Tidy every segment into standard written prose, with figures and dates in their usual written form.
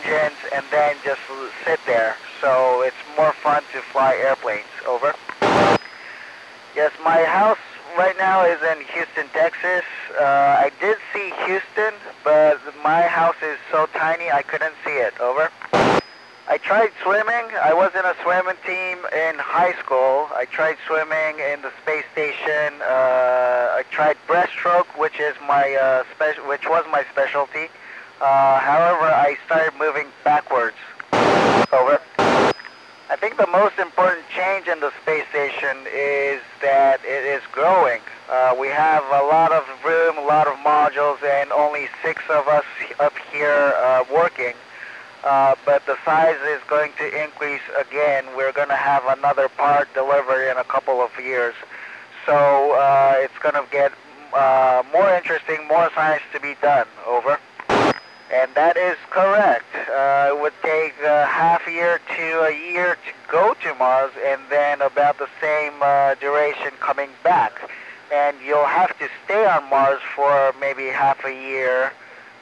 engines and then just sit there. So it's more fun to fly airplanes. Over. Yes, my house right now is in Houston, Texas. I did see Houston, but my house is so tiny I couldn't see it. Over. I tried swimming. I was in a swimming team in high school. I tried swimming in the space station. I tried breaststroke, which is my which was my specialty. However, I started moving backwards. Over. I think the most important change in the space station is that it is growing. We have a lot of room, a lot of modules, and only 6 of us up here working. But the size is going to increase again. We're going to have another part delivered in a couple of years. So it's going to get more interesting, more science to be done. Over. And that is correct. It would take half a year to a year to go to Mars, and then about the same duration coming back. And you'll have to stay on Mars for maybe half a year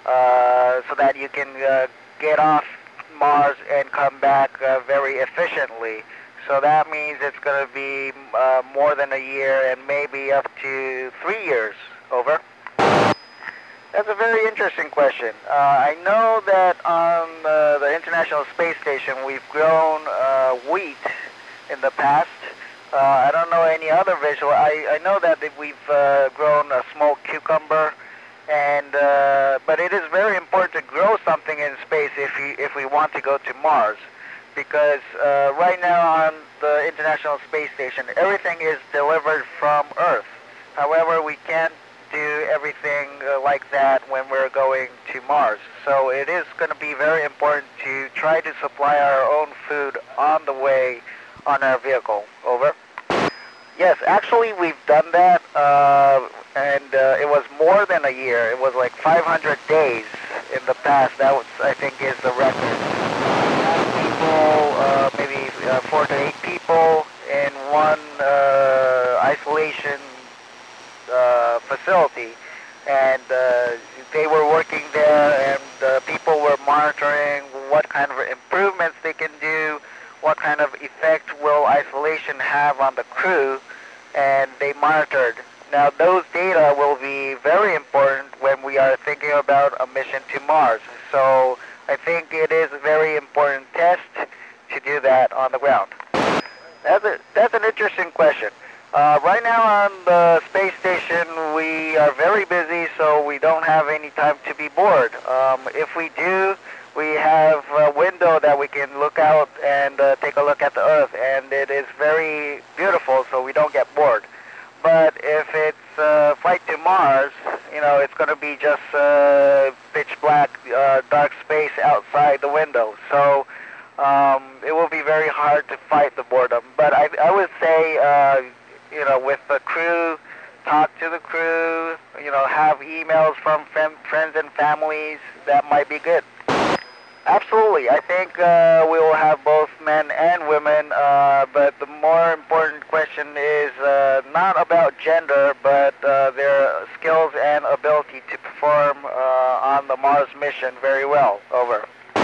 so that you can get off Mars and come back very efficiently. So that means it's going to be more than a year and maybe up to 3 years. Over. That's a very interesting question. I know that on the International Space Station we've grown wheat in the past. I don't know any other visual. I know that we've grown a small cucumber, and but it is very important to grow something in space if we want to go to Mars, because right now on the International Space Station everything is delivered from Earth. However, we can't do everything like that when we're going to Mars. So it is going to be very important to try to supply our own food on the way on our vehicle. Over. Yes, actually we've done that, and it was more than a year. It was like 500 days in the past. That was, I think, is the record. People, maybe 4 to 8 people in one isolation facility, and they were working there, and people were monitoring what kind of improvements they can do, what kind of effect will isolation have on the crew, and they monitored. Now those data will be very important when we are thinking about a mission to Mars. So I think it is a very important test to do that on the ground. That's an interesting question. Right now on the space station we are very busy, so we don't have any time to be bored. If we do, we have a window that we can look out and take a look at the Earth, and it is very beautiful, so we don't get bored. But if it's flight to Mars, you know, it's going to be just pitch black, dark space outside the window. So it will be very hard to fight the boredom. But I would say, you know, with the crew, talk to the crew, you know, have emails from friends and families, that might be good. Absolutely. I think we will have both men and women, but the more important question is not about gender, but their skills and ability to perform on the Mars mission very well. Over.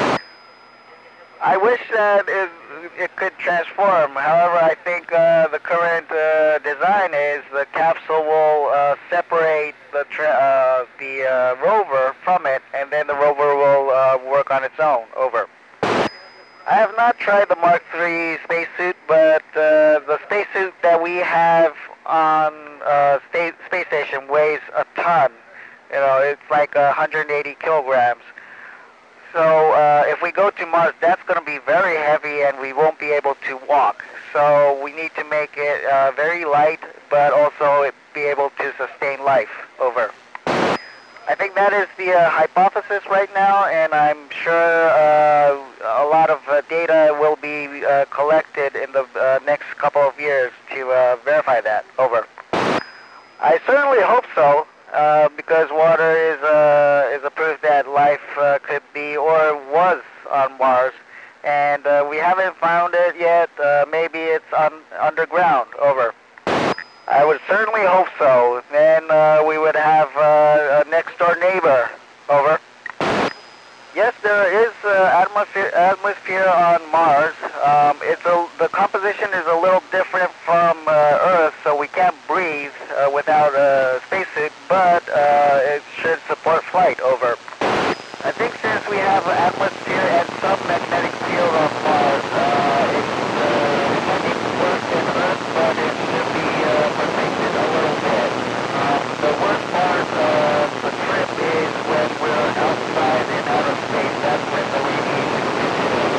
I wish that it could transform. However, I think the current design is the capsule will separate the rover from it, and then the rover will work on its own. Over. I have not tried the Mark III spacesuit, but the spacesuit that we have on space station weighs a ton. You know, it's like 180 kilograms. So if we go to Mars, that's going to be very heavy and we won't be able to walk. So we need to make it very light, but also be able to sustain life. Over. I think that is the hypothesis right now, and I'm sure a lot of data will be collected in the next couple of years to verify that. Over. I certainly hope so. Because water is a proof that life could be or was on Mars, and we haven't found it yet. Maybe it's underground. Over. I would certainly hope so. Then we would have a next door neighbor. Over. Yes, there is atmosphere on Mars. The composition is a little different from Earth, so we can't breathe without a spacesuit, but it should support flight. Over. I think since we have an atmosphere and some magnetic field on Mars, it might be worse than Earth, but it should be protected a little bit. The worst part of the trip is when we're outside in outer space. That's when the radiation hits.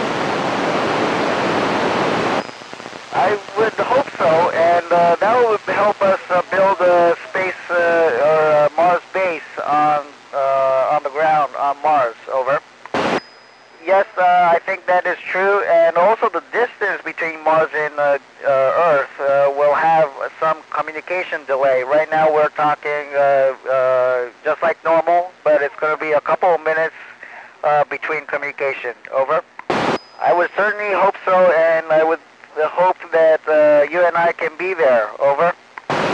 I would hope so, and that would help us build a space or Mars base on the ground on Mars. Over. Yes, I think that is true, and also the distance between Mars and Earth will have some communication delay. Right now we're talking just like normal, but it's going to be a couple of minutes between communication. Over. I would certainly hope so, and I would hope that you and I can be there. Over.